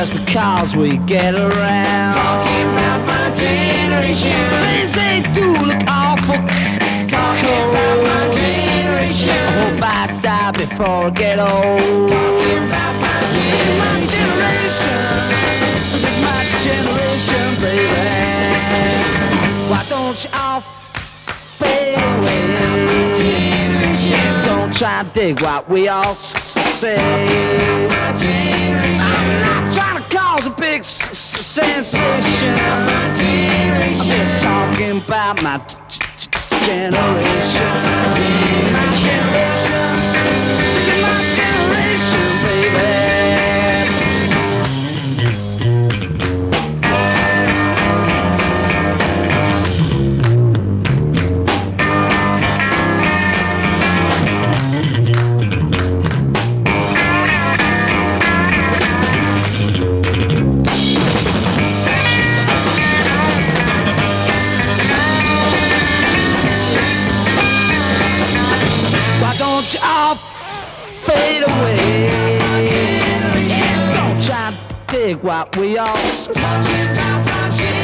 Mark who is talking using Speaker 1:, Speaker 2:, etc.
Speaker 1: just because we get around.
Speaker 2: Talking about my generation.
Speaker 1: Things they do look awful
Speaker 2: Talking about my generation.
Speaker 1: I hope I die before I get old.
Speaker 2: Talking about my
Speaker 1: generation. This is my generation, baby. Why don't you all fade away? Don't try to dig what we all say. I'm not trying to cause a big sensation. I'm just talking about my generation. My generation. This is my generation, baby. Don't you all fade away? Don't try to dig what we all say.